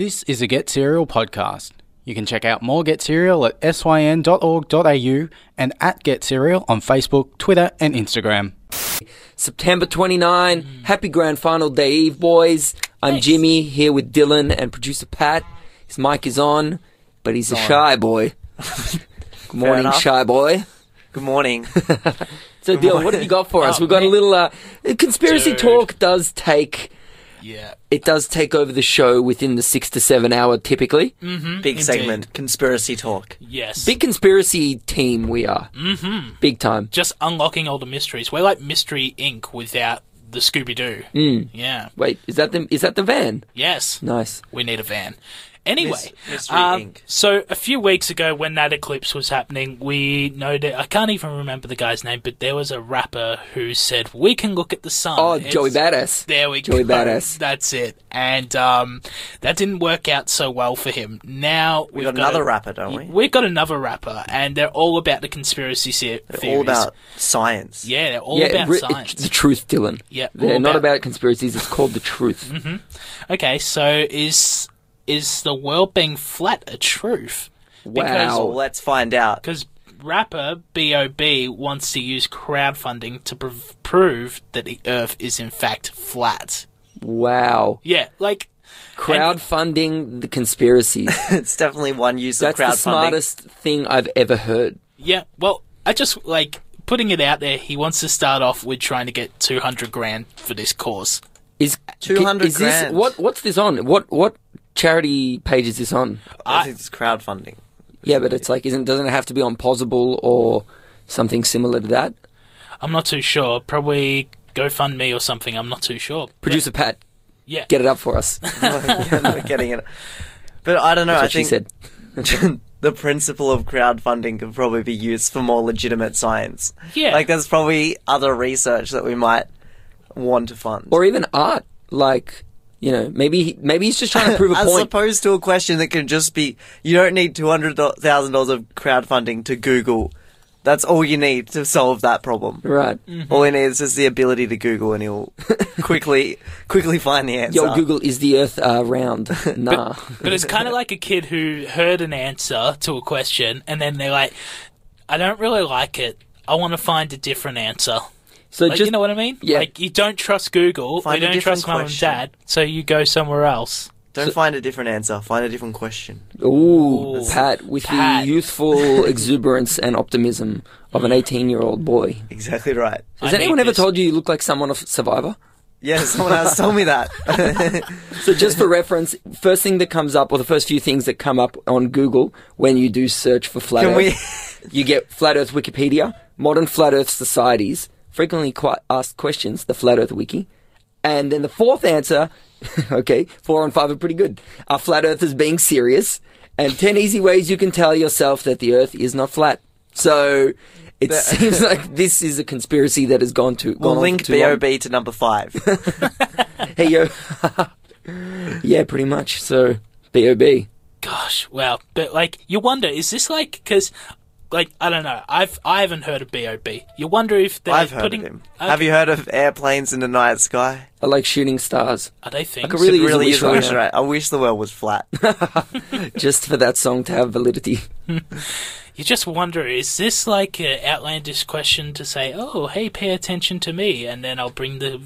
This is a Get Serial podcast. You can check out more Get Serial at syn.org.au and at Get Serial on Facebook, Twitter and Instagram. September 29, happy grand final day eve, boys. I'm Thanks. Jimmy, here with Dylan and producer Pat. His mic is on, but he's a shy boy. Good morning, enough. shy boy. Good morning. So, Dylan, what have you got for us? Oh, We've got a man. little... conspiracy Dude. talk does take... Yeah. It does take over the show within the 6 to 7 hour, typically. Big segment. Conspiracy talk. Yes. Big conspiracy team we are. Big time. Just unlocking all the mysteries. We're like Mystery Inc. without the Scooby-Doo. Yeah. Wait, is that the van? Yes. Nice. We need a van. Anyway, Mystery Inc. So a few weeks ago when that eclipse was happening, we noted, I can't even remember the guy's name, but there was a rapper who said, we can look at the sun. Oh, It's- Joey Badass. There we Joey go. Badass. That's it. And that didn't work out so well for him. Now We've got another rapper, don't we? We've got another rapper, and they're all about the conspiracy theories. They're all about science. Yeah, they're all about science. The truth, Dylan. Yeah, They're all not about- about conspiracies, it's called the truth. Okay, so is the world being flat a truth? Wow. Well, let's find out. Because rapper B.O.B. wants to use crowdfunding to prove that the Earth is in fact flat. Wow. Yeah, like Crowdfunding the conspiracies. It's definitely one use That's of crowdfunding. the smartest thing I've ever heard. yeah. Well, I just like putting it out there. He wants to start off with trying to get 200 grand for this cause. Is 200 is this, grand. what's this on? What charity page is this on? I think it's crowdfunding. Yeah, but it's like doesn't it have to be on Possible or something similar to that? I'm not too sure. Probably GoFundMe or something. I'm not too sure. Producer Pat, Yeah. get it up for us. Not getting it. But I don't know. That's what she I think said. the principle of crowdfunding could probably be used for more legitimate science. Yeah. Like, there's probably other research that we might want to fund. Or even art. Like, maybe he's just trying to prove a As point. opposed to a question that can just be, you don't need $200,000 of crowdfunding to Google. That's all you need to solve that problem. Right. All you need is just the ability to Google, and he'll quickly find the answer. Yo, Google, is the Earth round? Nah. But it's kind of like a kid who heard an answer to a question, and then they're like, I don't really like it. I want to find a different answer. So Like, just you know what I mean? yeah. Like, you don't trust Google, Find you a don't trust different mum and question. dad, so you go somewhere else. Don't find a different answer. Find a different question. Ooh, Ooh, Pat, with Pat. the youthful exuberance and optimism of an 18-year-old boy. Exactly right. Has I anyone need ever this. told you look like someone of Survivor? Yeah, someone else told me that. So just for reference, first thing that comes up, or the first few things that come up on Google when you do search for Flat Can Earth, you get Flat Earth Wikipedia, Modern Flat Earth Societies, Frequently Asked Questions, the Flat Earth Wiki, and then the fourth answer, okay, 4 and 5 are pretty good, are Flat Earthers being serious, and 10 easy ways you can tell yourself that the Earth is not flat. So it seems like this is a conspiracy that has gone We'll on link for too long. B.O.B. to number 5. Hey, yo. Yeah, pretty much. So, B.O.B. Gosh, wow. But, like, you wonder, is this like, because, like, I don't know, I haven't heard of B.O.B. You wonder if they're I've heard putting... of him. Okay. Have you heard of airplanes in the night sky? I like shooting stars. Are they things? I could really use a Really wish is a right wish, now. right? I wish the world was flat. Just for that song to have validity. You just wonder, is this like an outlandish question to say, oh, hey, pay attention to me, and then I'll bring the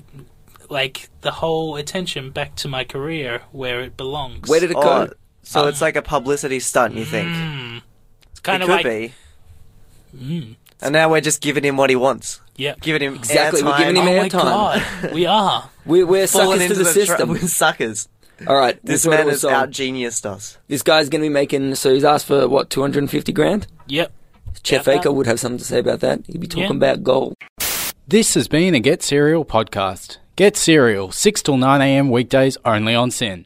whole attention back to my career where it belongs. Where did it go? So it's like a publicity stunt, you think? It's kind It of could like... be. And now we're just giving him what he wants. Yeah. Giving him Exactly, we're airtime. giving him Oh my airtime. god, we are. We're Falling suckers to into the system. We're suckers. All right, This we'll throw man to a has song. out-geniused us. This guy's going to be making, so he's asked for, what, 250 grand? Yep. Chef Yeah, Aker would have something to say about that. He'd be talking Yeah. about gold. This has been a Get Serial podcast. Get Serial, 6 till 9 a.m. weekdays only on SYN.